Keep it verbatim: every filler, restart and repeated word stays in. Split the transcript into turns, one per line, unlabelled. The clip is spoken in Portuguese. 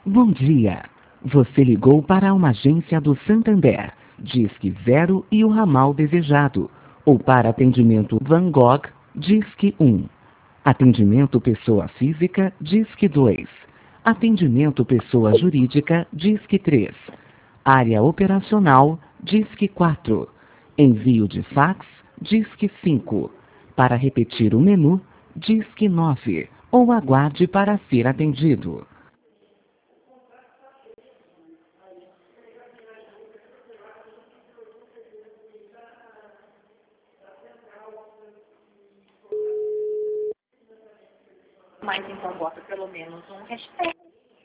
Bom dia. Você ligou para uma agência do Santander, Disque Zero e o ramal desejado. Ou para atendimento Van Gogh, Disque um. Atendimento pessoa física, Disque dois. Atendimento pessoa jurídica, Disque três. Área operacional, Disque quatro. Envio de fax, Disque cinco. Para repetir o menu, Disque nove. Ou aguarde para ser atendido.
Mas então bota pelo menos um hashtag.